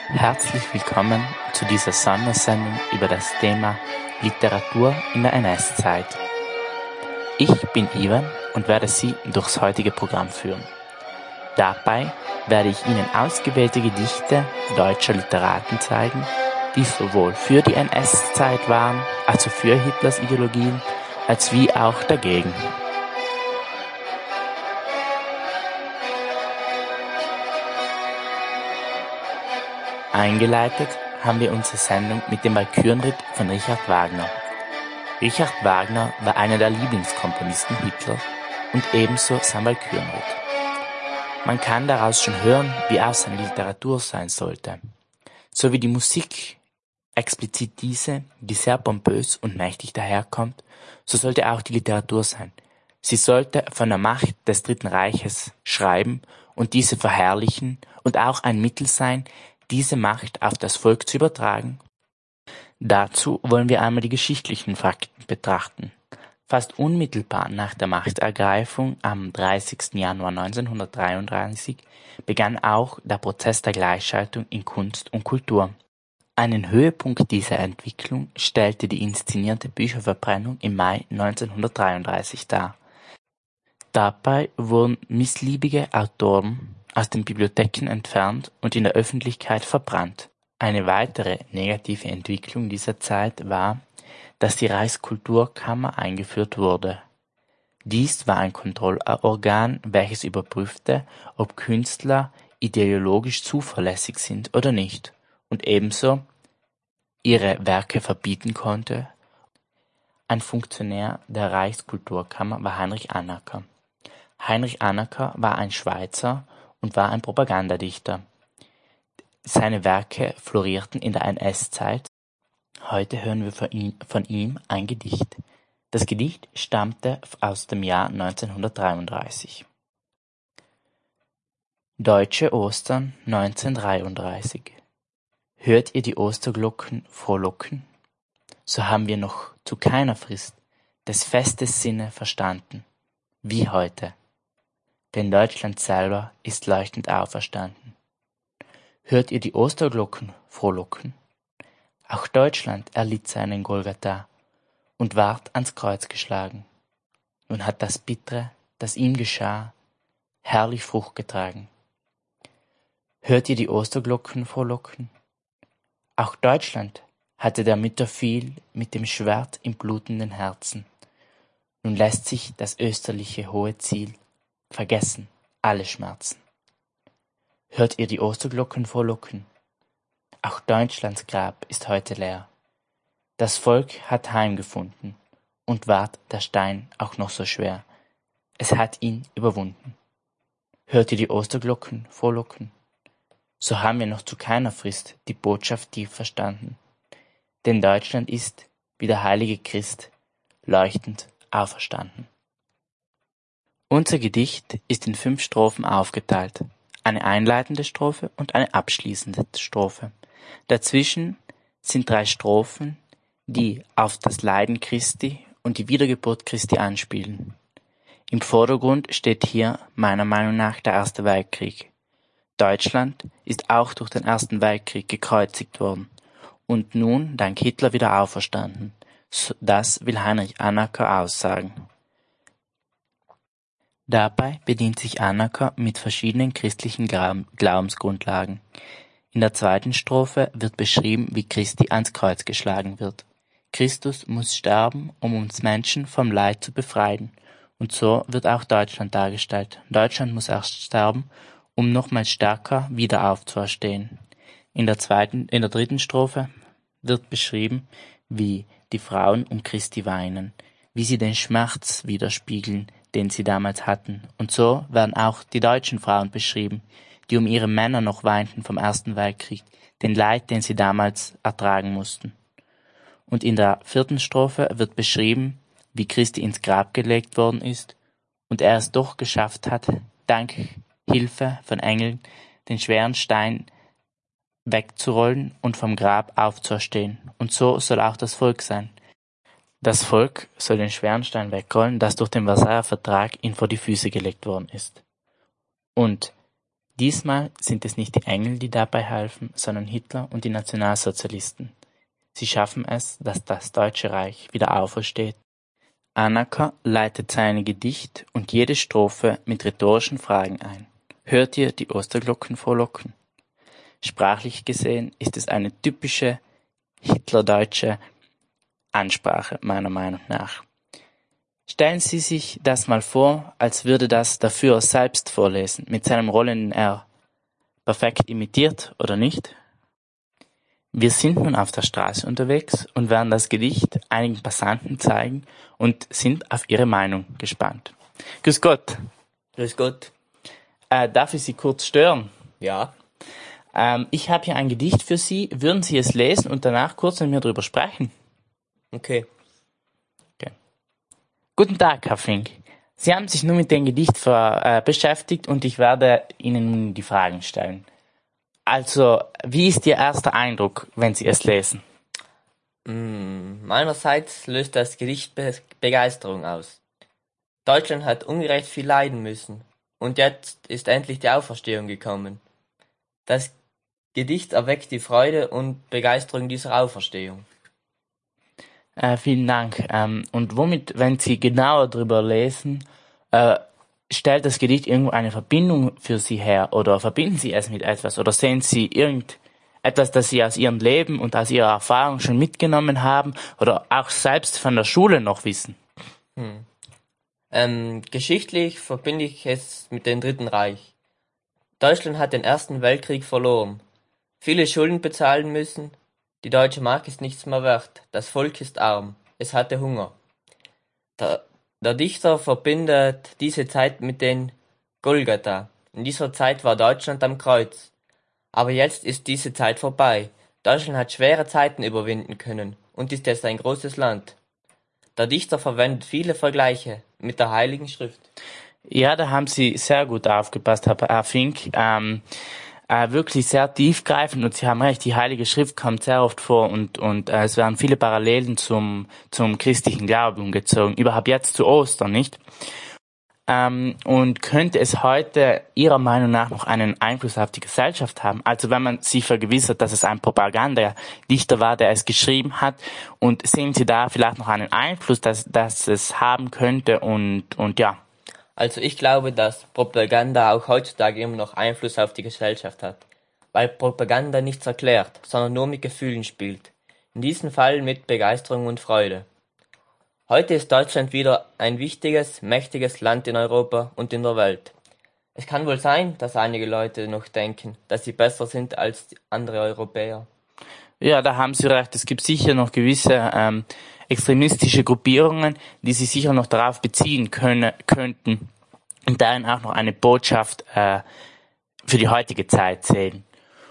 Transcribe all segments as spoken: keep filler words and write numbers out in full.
Herzlich willkommen zu dieser Sondersendung über das Thema Literatur in der N S-Zeit. Ich bin Ivan und werde Sie durchs heutige Programm führen. Dabei werde ich Ihnen ausgewählte Gedichte deutscher Literaten zeigen, die sowohl für die N S-Zeit waren, also für Hitlers Ideologien, als wie auch dagegen. Eingeleitet haben wir unsere Sendung mit dem Walkürenritt von Richard Wagner. Richard Wagner war einer der Lieblingskomponisten Hitlers und ebenso sein Walkürenritt. Man kann daraus schon hören, wie auch seine Literatur sein sollte. So wie die Musik explizit diese, die sehr pompös und mächtig daherkommt, so sollte auch die Literatur sein. Sie sollte von der Macht des Dritten Reiches schreiben und diese verherrlichen und auch ein Mittel sein, diese Macht auf das Volk zu übertragen. Dazu wollen wir einmal die geschichtlichen Fakten betrachten. Fast unmittelbar nach der Machtergreifung am dreißigsten Januar neunzehnhundertdreiunddreißig begann auch der Prozess der Gleichschaltung in Kunst und Kultur. Einen Höhepunkt dieser Entwicklung stellte die inszenierte Bücherverbrennung im Mai neunzehnhundertdreiunddreißig dar. Dabei wurden missliebige Autoren aus den Bibliotheken entfernt und in der Öffentlichkeit verbrannt. Eine weitere negative Entwicklung dieser Zeit war, dass die Reichskulturkammer eingeführt wurde. Dies war ein Kontrollorgan, welches überprüfte, ob Künstler ideologisch zuverlässig sind oder nicht und ebenso ihre Werke verbieten konnte. Ein Funktionär der Reichskulturkammer war Heinrich Anacker. Heinrich Anacker war ein Schweizer und war ein Propagandadichter. Seine Werke florierten in der N S-Zeit. Heute hören wir von ihm, von ihm ein Gedicht. Das Gedicht stammte aus dem Jahr neunzehnhundertdreiunddreißig. Deutsche Ostern neunzehnhundertdreiunddreißig. Hört ihr die Osterglocken frohlocken? So haben wir noch zu keiner Frist des Festes Sinne verstanden, wie heute. Denn Deutschland selber ist leuchtend auferstanden. Hört ihr die Osterglocken frohlocken? Auch Deutschland erlitt seinen Golgatha und ward ans Kreuz geschlagen. Nun hat das Bittere, das ihm geschah, herrlich Frucht getragen. Hört ihr die Osterglocken frohlocken? Auch Deutschland hatte der Mütter viel mit dem Schwert im blutenden Herzen. Nun lässt sich das österliche hohe Ziel vergessen, alle Schmerzen. Hört ihr die Osterglocken frohlocken? Auch Deutschlands Grab ist heute leer. Das Volk hat heimgefunden und ward der Stein auch noch so schwer. Es hat ihn überwunden. Hört ihr die Osterglocken frohlocken? So haben wir noch zu keiner Frist die Botschaft tief verstanden. Denn Deutschland ist, wie der heilige Christ, leuchtend auferstanden. Unser Gedicht ist in fünf Strophen aufgeteilt. Eine einleitende Strophe und eine abschließende Strophe. Dazwischen sind drei Strophen, die auf das Leiden Christi und die Wiedergeburt Christi anspielen. Im Vordergrund steht hier meiner Meinung nach der Erste Weltkrieg. Deutschland ist auch durch den Ersten Weltkrieg gekreuzigt worden und nun dank Hitler wieder auferstanden. Das will Heinrich Anacker aussagen. Dabei bedient sich Anacker mit verschiedenen christlichen Glaubensgrundlagen. In der zweiten Strophe wird beschrieben, wie Christi ans Kreuz geschlagen wird. Christus muss sterben, um uns Menschen vom Leid zu befreien. Und so wird auch Deutschland dargestellt. Deutschland muss erst sterben, um nochmals stärker wieder aufzuerstehen. In der zweiten, in der dritten Strophe wird beschrieben, wie die Frauen um Christi weinen, wie sie den Schmerz widerspiegeln, den sie damals hatten. Und so werden auch die deutschen Frauen beschrieben, die um ihre Männer noch weinten vom Ersten Weltkrieg, den Leid, den sie damals ertragen mussten. Und in der vierten Strophe wird beschrieben, wie Christi ins Grab gelegt worden ist und er es doch geschafft hat, dank Hilfe von Engeln, den schweren Stein wegzurollen und vom Grab aufzuerstehen. Und so soll auch das Volk sein. Das Volk soll den schweren Stein wegrollen, das durch den Versailler Vertrag ihm vor die Füße gelegt worden ist. Und Diesmal sind es nicht die Engel, die dabei halfen, sondern Hitler und die Nationalsozialisten. Sie schaffen es, dass das Deutsche Reich wieder aufersteht. Annaker leitet seine Gedicht und jede Strophe mit rhetorischen Fragen ein. Hört ihr die Osterglocken frohlocken? Sprachlich gesehen ist es eine typische hitlerdeutsche Ansprache, meiner Meinung nach. Stellen Sie sich das mal vor, als würde das der Führer selbst vorlesen, mit seinem rollenden R. Perfekt imitiert, oder nicht? Wir sind nun auf der Straße unterwegs und werden das Gedicht einigen Passanten zeigen und sind auf ihre Meinung gespannt. Grüß Gott. Grüß Gott. Äh, darf ich Sie kurz stören? Ja. Ähm, ich habe hier ein Gedicht für Sie. Würden Sie es lesen und danach kurz mit mir darüber sprechen? Okay. Okay. Guten Tag, Herr Fink. Sie haben sich nun mit dem Gedicht ver, äh, beschäftigt und ich werde Ihnen nun die Fragen stellen. Also, wie ist Ihr erster Eindruck, wenn Sie es lesen? Mm, meinerseits löst das Gedicht Be Begeisterung aus. Deutschland hat ungerecht viel leiden müssen und jetzt ist endlich die Auferstehung gekommen. Das Gedicht erweckt die Freude und Begeisterung dieser Auferstehung. Äh, vielen Dank. Ähm, und womit, wenn Sie genauer drüber lesen, äh, stellt das Gedicht irgendwo eine Verbindung für Sie her oder verbinden Sie es mit etwas oder sehen Sie irgendetwas, das Sie aus Ihrem Leben und aus Ihrer Erfahrung schon mitgenommen haben oder auch selbst von der Schule noch wissen? Hm. Ähm, geschichtlich verbinde ich es mit dem Dritten Reich. Deutschland hat den Ersten Weltkrieg verloren, viele Schulden bezahlen müssen, die deutsche Mark ist nichts mehr wert, das Volk ist arm, es hatte Hunger. Der, der Dichter verbindet diese Zeit mit den Golgatha. In dieser Zeit war Deutschland am Kreuz. Aber jetzt ist diese Zeit vorbei. Deutschland hat schwere Zeiten überwinden können und ist jetzt ein großes Land. Der Dichter verwendet viele Vergleiche mit der Heiligen Schrift. Ja, da haben Sie sehr gut aufgepasst, Herr Fink. Ähm, äh, wirklich sehr tiefgreifend und Sie haben recht, die Heilige Schrift kommt sehr oft vor und, und äh, es werden viele Parallelen zum, zum christlichen Glauben gezogen, überhaupt jetzt zu Ostern, nicht? Ähm, und könnte es heute Ihrer Meinung nach noch einen Einfluss auf die Gesellschaft haben? Also wenn man sich vergewissert, dass es ein Propagandadichter war, der es geschrieben hat, und sehen Sie da vielleicht noch einen Einfluss, dass, dass es haben könnte und, und ja. Also ich glaube, dass Propaganda auch heutzutage immer noch Einfluss auf die Gesellschaft hat, weil Propaganda nichts erklärt, sondern nur mit Gefühlen spielt, in diesem Fall mit Begeisterung und Freude. Heute ist Deutschland wieder ein wichtiges, mächtiges Land in Europa und in der Welt. Es kann wohl sein, dass einige Leute noch denken, dass sie besser sind als andere Europäer. Ja, da haben Sie recht. Es gibt sicher noch gewisse ähm, extremistische Gruppierungen, die sich sicher noch darauf beziehen können, könnten und darin auch noch eine Botschaft äh, für die heutige Zeit sehen.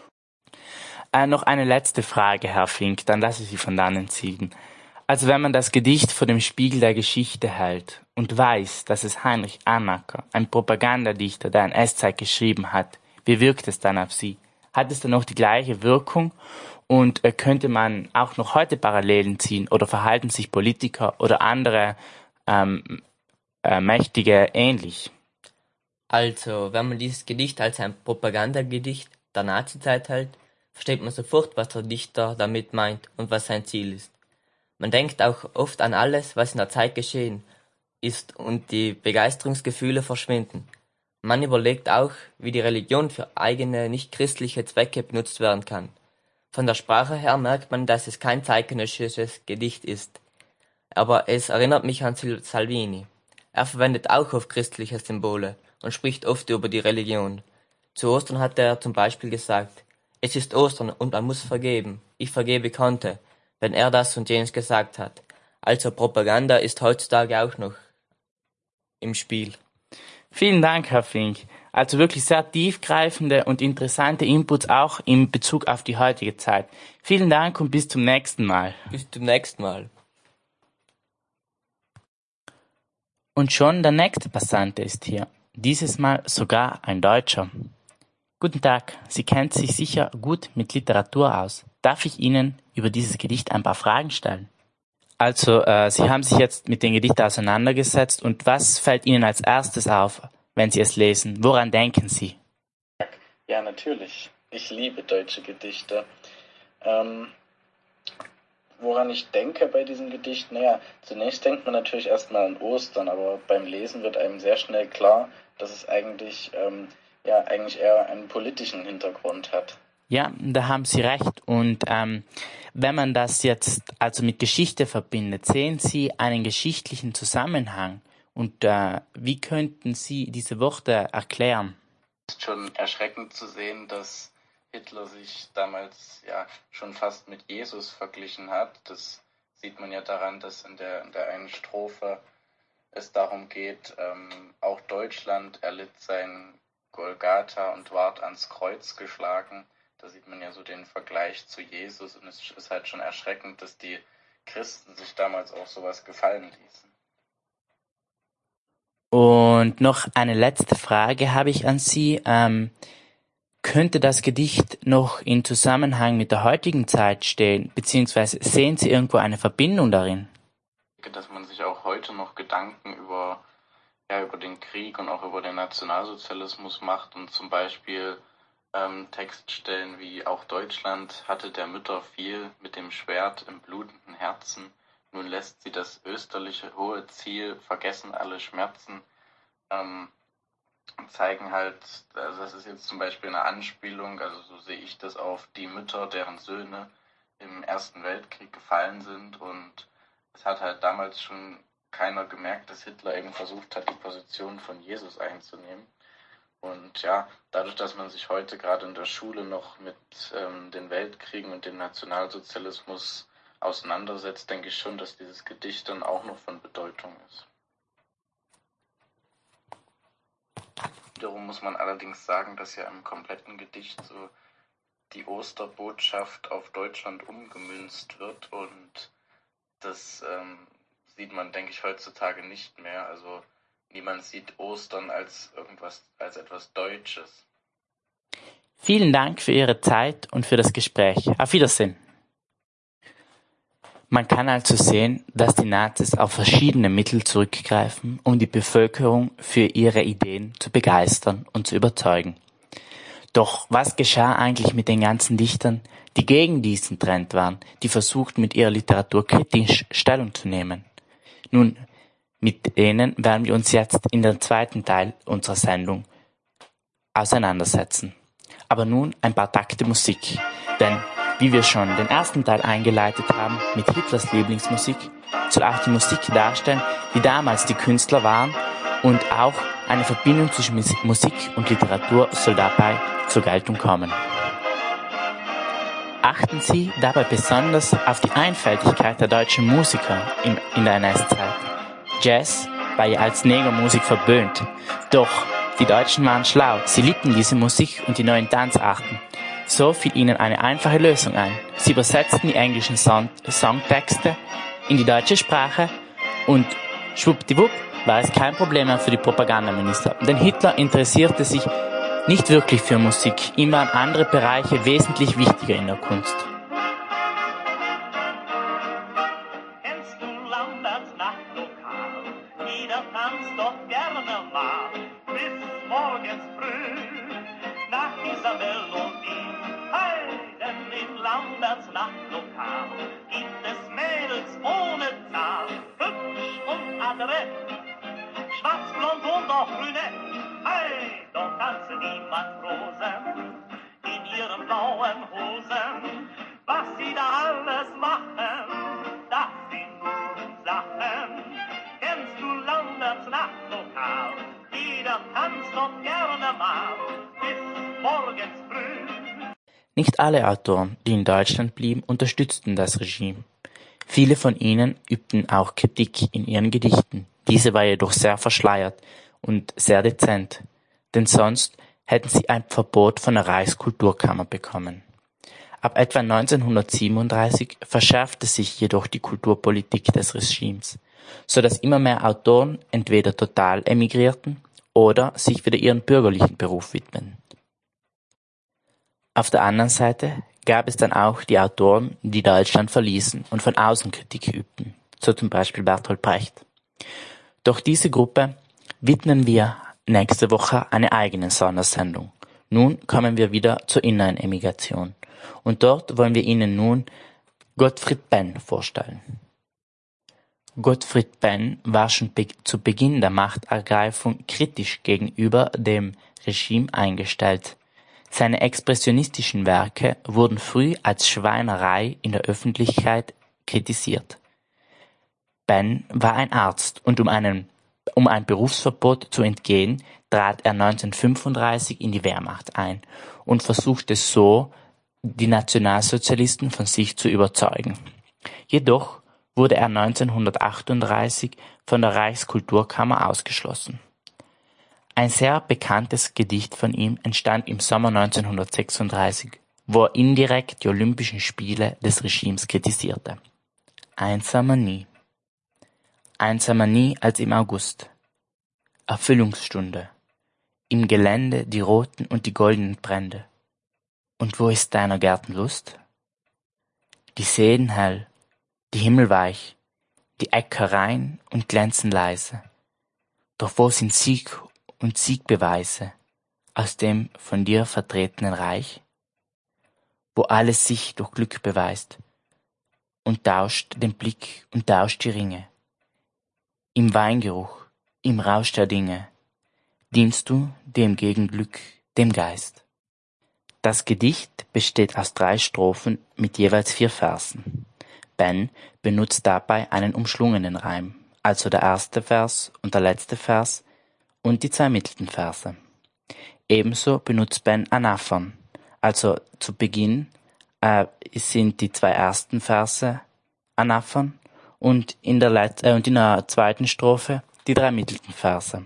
Äh, noch eine letzte Frage, Herr Fink, dann lasse ich Sie von dannen ziehen. Also wenn man das Gedicht vor dem Spiegel der Geschichte hält und weiß, dass es Heinrich Annaker, ein Propagandadichter der N S-Zeit geschrieben hat, wie wirkt es dann auf Sie? Hat es dann noch die gleiche Wirkung? Und äh, könnte man auch noch heute Parallelen ziehen oder verhalten sich Politiker oder andere ähm, äh, Mächtige ähnlich? Also, wenn man dieses Gedicht als ein Propagandagedicht der Nazizeit hält, versteht man sofort, was der Dichter damit meint und was sein Ziel ist. Man denkt auch oft an alles, was in der Zeit geschehen ist und die Begeisterungsgefühle verschwinden. Man überlegt auch, wie die Religion für eigene nicht-christliche Zwecke benutzt werden kann. Von der Sprache her merkt man, dass es kein zeitgenössisches Gedicht ist. Aber es erinnert mich an Salvini. Er verwendet auch oft christliche Symbole und spricht oft über die Religion. Zu Ostern hat er zum Beispiel gesagt, es ist Ostern und man muss vergeben. Ich vergebe konnte, wenn er das und jenes gesagt hat. Also Propaganda ist heutzutage auch noch im Spiel. Vielen Dank, Herr Fink. Also wirklich sehr tiefgreifende und interessante Inputs auch in Bezug auf die heutige Zeit. Vielen Dank und bis zum nächsten Mal. Bis zum nächsten Mal. Und schon der nächste Passante ist hier. Dieses Mal sogar ein Deutscher. Guten Tag, Sie kennen sich sicher gut mit Literatur aus. Darf ich Ihnen über dieses Gedicht ein paar Fragen stellen? Also, äh, Sie haben sich jetzt mit dem Gedicht auseinandergesetzt und was fällt Ihnen als erstes auf, wenn Sie es lesen? Woran denken Sie? Ja, natürlich. Ich liebe deutsche Gedichte. Ähm, woran ich denke bei diesen Gedichten, naja, zunächst denkt man natürlich erstmal an Ostern, aber beim Lesen wird einem sehr schnell klar, dass es eigentlich, ähm, ja, eigentlich eher einen politischen Hintergrund hat. Ja, da haben Sie recht. Und ähm, wenn man das jetzt also mit Geschichte verbindet, sehen Sie einen geschichtlichen Zusammenhang? Und äh, wie könnten Sie diese Worte erklären? Es ist schon erschreckend zu sehen, dass Hitler sich damals ja schon fast mit Jesus verglichen hat. Das sieht man ja daran, dass in der, in der einen Strophe es darum geht, ähm, auch Deutschland erlitt sein Golgatha und ward ans Kreuz geschlagen. Da sieht man ja so den Vergleich zu Jesus und es ist halt schon erschreckend, dass die Christen sich damals auch sowas gefallen ließen. Und noch eine letzte Frage habe ich an Sie. Ähm, könnte das Gedicht noch in Zusammenhang mit der heutigen Zeit stehen, beziehungsweise sehen Sie irgendwo eine Verbindung darin? Ich denke, dass man sich auch heute noch Gedanken über, ja, über den Krieg und auch über den Nationalsozialismus macht und zum Beispiel ähm, Textstellen wie auch Deutschland hatte der Mütter viel mit dem Schwert im blutenden Herzen. Nun lässt sie das österliche hohe Ziel vergessen alle Schmerzen, ähm, zeigen halt, also das ist jetzt zum Beispiel eine Anspielung, also so sehe ich das, auf die Mütter, deren Söhne im Ersten Weltkrieg gefallen sind und es hat halt damals schon keiner gemerkt, dass Hitler eben versucht hat, die Position von Jesus einzunehmen. Und ja, dadurch, dass man sich heute gerade in der Schule noch mit ähm, den Weltkriegen und dem Nationalsozialismus auseinandersetzt, denke ich schon, dass dieses Gedicht dann auch noch von Bedeutung ist. Wiederum muss man allerdings sagen, dass ja im kompletten Gedicht so die Osterbotschaft auf Deutschland umgemünzt wird und das ähm, sieht man, denke ich, heutzutage nicht mehr. Also niemand sieht Ostern als irgendwas, als etwas Deutsches. Vielen Dank für Ihre Zeit und für das Gespräch. Auf Wiedersehen. Man kann also sehen, dass die Nazis auf verschiedene Mittel zurückgreifen, um die Bevölkerung für ihre Ideen zu begeistern und zu überzeugen. Doch was geschah eigentlich mit den ganzen Dichtern, die gegen diesen Trend waren, die versuchten mit ihrer Literatur kritisch Stellung zu nehmen? Nun, mit denen werden wir uns jetzt in dem zweiten Teil unserer Sendung auseinandersetzen. Aber nun ein paar Takte Musik, denn wie wir schon den ersten Teil eingeleitet haben mit Hitlers Lieblingsmusik, soll auch die Musik darstellen, wie damals die Künstler waren und auch eine Verbindung zwischen Musik und Literatur soll dabei zur Geltung kommen. Achten Sie dabei besonders auf die Einfältigkeit der deutschen Musiker in, in der N S-Zeit. Jazz war ja als Negermusik verböhnt, doch die Deutschen waren schlau, sie liebten diese Musik und die neuen Tanzarten. So fiel ihnen eine einfache Lösung ein. Sie übersetzten die englischen Song- Songtexte in die deutsche Sprache und schwuppdiwupp war es kein Problem mehr für die Propagandaminister. Denn Hitler interessierte sich nicht wirklich für Musik, ihm waren andere Bereiche wesentlich wichtiger in der Kunst. Kennst du Lamberts Nachtlokal? Jeder tanzt dort gerne mal bis morgens früh nach dieser Melodie. Hey, denn in Lamberts Nachtlokal gibt es Mädels ohne Zahl, hübsch und adrett, schwarzblond und auch brünett. Hey, dort tanzen die Matrosen in ihren blauen Hosen. Was sie da alles machen, das sind Sachen. Kennst du Lamberts Nachtlokal? Jeder tanzt dort gerne mal bis morgens früh. Nicht alle Autoren, die in Deutschland blieben, unterstützten das Regime. Viele von ihnen übten auch Kritik in ihren Gedichten. Diese war jedoch sehr verschleiert und sehr dezent, denn sonst hätten sie ein Verbot von der Reichskulturkammer bekommen. Ab etwa neunzehnhundertsiebenunddreißig verschärfte sich jedoch die Kulturpolitik des Regimes, so dass immer mehr Autoren entweder total emigrierten oder sich wieder ihrem bürgerlichen Beruf widmeten. Auf der anderen Seite gab es dann auch die Autoren, die Deutschland verließen und von außen Kritik übten, so zum Beispiel Bertolt Brecht. Doch diese Gruppe widmen wir nächste Woche eine eigene Sondersendung. Nun kommen wir wieder zur inneren Emigration. Und dort wollen wir Ihnen nun Gottfried Benn vorstellen. Gottfried Benn war schon be- zu Beginn der Machtergreifung kritisch gegenüber dem Regime eingestellt. Seine expressionistischen Werke wurden früh als Schweinerei in der Öffentlichkeit kritisiert. Benn war ein Arzt und um, einen, um ein Berufsverbot zu entgehen, trat er neunzehnhundertfünfunddreißig in die Wehrmacht ein und versuchte so, die Nationalsozialisten von sich zu überzeugen. Jedoch wurde er neunzehnhundertachtunddreißig von der Reichskulturkammer ausgeschlossen. Ein sehr bekanntes Gedicht von ihm entstand im Sommer neunzehnhundertsechsunddreißig, wo er indirekt die Olympischen Spiele des Regimes kritisierte. Einsamer nie. Einsamer nie als im August. Erfüllungsstunde. Im Gelände die roten und die goldenen Brände. Und wo ist deiner Gärten Lust? Die Seen hell, die Himmel weich, die Äcker rein und glänzen leise. Doch wo sind Sieg und Siegbeweise aus dem von dir vertretenen Reich? Wo alles sich durch Glück beweist und tauscht den Blick und tauscht die Ringe. Im Weingeruch, im Rausch der Dinge, dienst du dem Gegenglück, dem Geist. Das Gedicht besteht aus drei Strophen mit jeweils vier Versen. Benn benutzt dabei einen umschlungenen Reim, also der erste Vers und der letzte Vers und die zwei mittelten Verse. Ebenso benutzt Benn Anaphern, also zu Beginn äh, sind die zwei ersten Verse Anaphern und in der, Let- äh, und in der zweiten Strophe die drei mittelten Verse.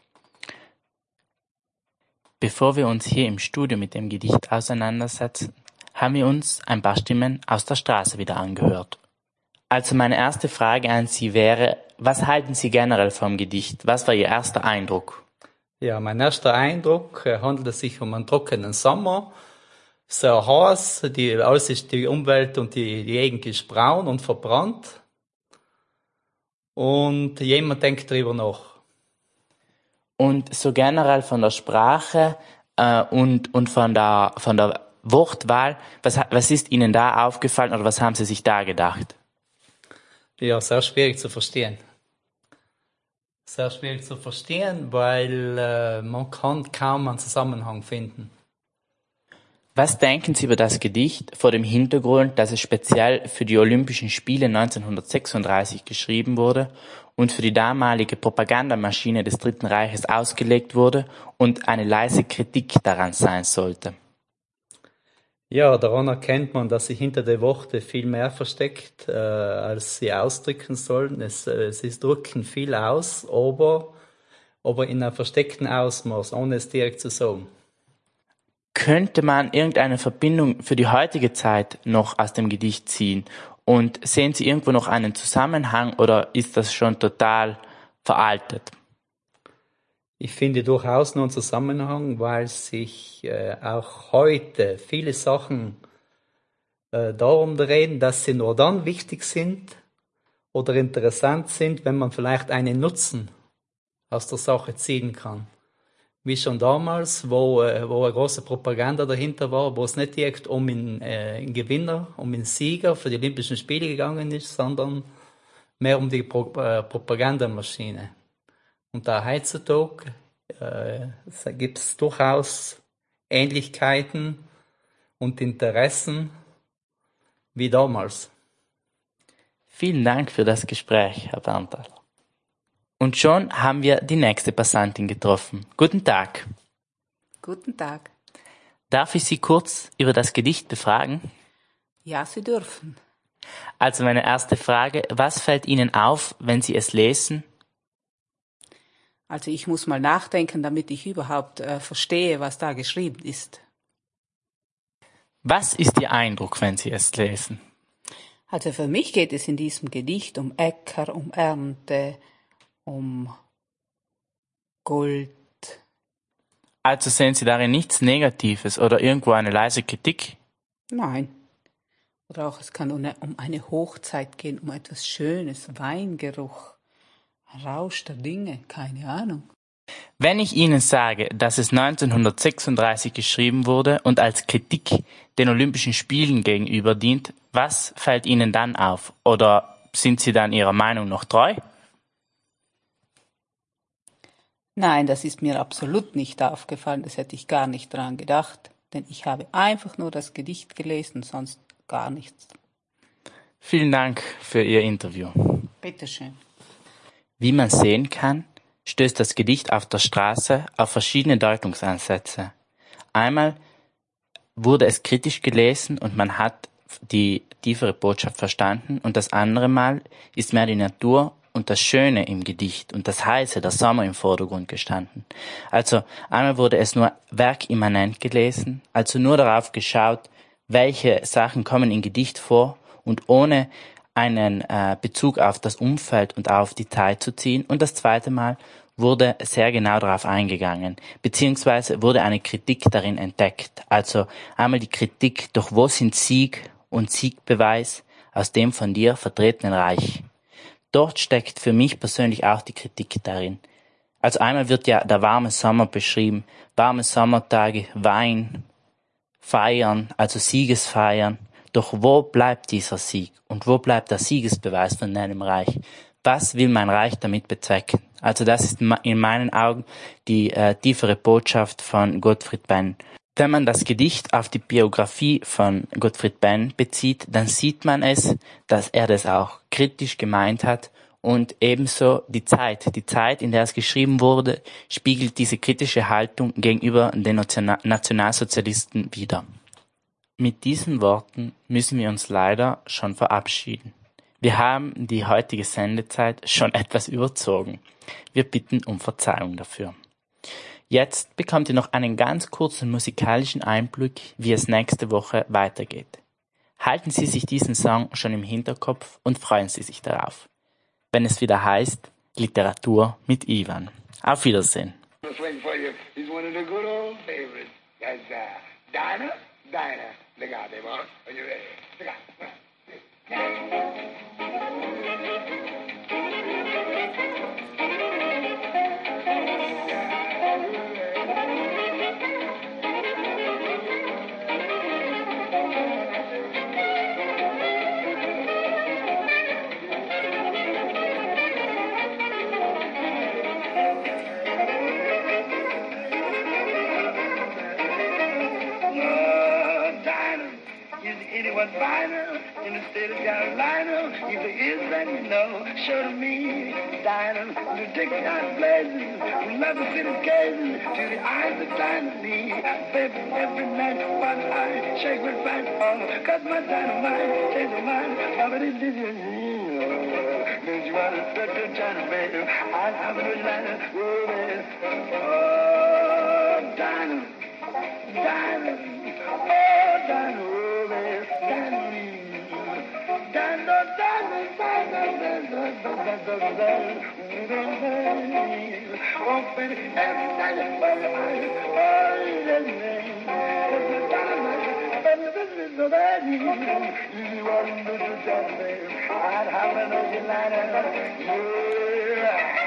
Bevor wir uns hier im Studio mit dem Gedicht auseinandersetzen, haben wir uns ein paar Stimmen aus der Straße wieder angehört. Also meine erste Frage an Sie wäre, was halten Sie generell vom Gedicht? Was war Ihr erster Eindruck? Ja, mein erster Eindruck äh, handelt es sich um einen trockenen Sommer. Sehr heiß, die, alles ist, die Umwelt und die, die Gegend ist braun und verbrannt. Und jemand denkt darüber nach. Und so generell von der Sprache äh, und, und von der, von der Wortwahl, was, was ist Ihnen da aufgefallen oder was haben Sie sich da gedacht? Ja, sehr schwierig zu verstehen. Sehr schwierig zu verstehen, weil äh, man kann kaum einen Zusammenhang finden. Was denken Sie über das Gedicht vor dem Hintergrund, dass es speziell für die Olympischen Spiele neunzehnhundertsechsunddreißig geschrieben wurde und für die damalige Propagandamaschine des Dritten Reiches ausgelegt wurde und eine leise Kritik daran sein sollte? Ja, daran erkennt man, dass sich hinter der Worte viel mehr versteckt, äh, als sie ausdrücken sollen. Es, äh, sie drücken viel aus, aber, aber in einem versteckten Ausmaß, ohne es direkt zu sagen. Könnte man irgendeine Verbindung für die heutige Zeit noch aus dem Gedicht ziehen? Und sehen Sie irgendwo noch einen Zusammenhang oder ist das schon total veraltet? Ich finde durchaus noch einen Zusammenhang, weil sich äh, auch heute viele Sachen äh, darum drehen, dass sie nur dann wichtig sind oder interessant sind, wenn man vielleicht einen Nutzen aus der Sache ziehen kann. Wie schon damals, wo, äh, wo eine große Propaganda dahinter war, wo es nicht direkt um einen, äh, einen Gewinner, um einen Sieger für die Olympischen Spiele gegangen ist, sondern mehr um die Pro äh, Propagandamaschine. Und da heutzutage äh, gibt es durchaus Ähnlichkeiten und Interessen wie damals. Vielen Dank für das Gespräch, Herr Berntal. Und schon haben wir die nächste Passantin getroffen. Guten Tag. Guten Tag. Darf ich Sie kurz über das Gedicht befragen? Ja, Sie dürfen. Also meine erste Frage, was fällt Ihnen auf, wenn Sie es lesen? Also ich muss mal nachdenken, damit ich überhaupt äh, verstehe, was da geschrieben ist. Was ist Ihr Eindruck, wenn Sie es lesen? Also für mich geht es in diesem Gedicht um Äcker, um Ernte, um Gold. Also sehen Sie darin nichts Negatives oder irgendwo eine leise Kritik? Nein. Oder auch es kann um eine, um eine Hochzeit gehen, um etwas Schönes, Weingeruch, Rausch der Dinge, keine Ahnung. Wenn ich Ihnen sage, dass es neunzehnhundertsechsunddreißig geschrieben wurde und als Kritik den Olympischen Spielen gegenüber dient, was fällt Ihnen dann auf? Oder sind Sie dann Ihrer Meinung noch treu? Nein, das ist mir absolut nicht aufgefallen, das hätte ich gar nicht dran gedacht, denn ich habe einfach nur das Gedicht gelesen, sonst gar nichts. Vielen Dank für Ihr Interview. Bitteschön. Wie man sehen kann, stößt das Gedicht auf der Straße auf verschiedene Deutungsansätze. Einmal wurde es kritisch gelesen und man hat die tiefere Botschaft verstanden, und das andere Mal ist mehr die Natur und das Schöne im Gedicht und das Heiße, der Sommer im Vordergrund gestanden. Also einmal wurde es nur werkimmanent gelesen, also nur darauf geschaut, welche Sachen kommen im Gedicht vor und ohne einen äh, Bezug auf das Umfeld und auf die Zeit zu ziehen. Und das zweite Mal wurde sehr genau darauf eingegangen, beziehungsweise wurde eine Kritik darin entdeckt. Also einmal die Kritik, doch wo sind Sieg und Siegbeweis aus dem von dir vertretenen Reich? Dort steckt für mich persönlich auch die Kritik darin. Also einmal wird ja der warme Sommer beschrieben, warme Sommertage, Wein, Feiern, also Siegesfeiern. Doch wo bleibt dieser Sieg und wo bleibt der Siegesbeweis von deinem Reich? Was will mein Reich damit bezwecken? Also das ist in meinen Augen die äh, tiefere Botschaft von Gottfried Benn. Wenn man das Gedicht auf die Biografie von Gottfried Benn bezieht, dann sieht man es, dass er das auch kritisch gemeint hat, und ebenso die Zeit. Die Zeit, in der es geschrieben wurde, spiegelt diese kritische Haltung gegenüber den Nationalsozialisten wider. Mit diesen Worten müssen wir uns leider schon verabschieden. Wir haben die heutige Sendezeit schon etwas überzogen. Wir bitten um Verzeihung dafür. Jetzt bekommt ihr noch einen ganz kurzen musikalischen Einblick, wie es nächste Woche weitergeht. Halten Sie sich diesen Song schon im Hinterkopf und freuen Sie sich darauf, wenn es wieder heißt Literatur mit Ivan. Auf Wiedersehen. Look out there, boy. Are you ready? Look out. Anyone finer in the state of Carolina? If there is, then you know. Show to me, Dinah, the Dixon blazing, we love the city gazing to the eyes of dynamite. Baby, every night, one eye, shake with fat fall. Cause my dynamite, change your mind, nobody did you. Don't you want to set the China, baby? I'm having a China, oh, baby. Oh, Dinah, Dinah, oh, Dinah. I'd have an old line.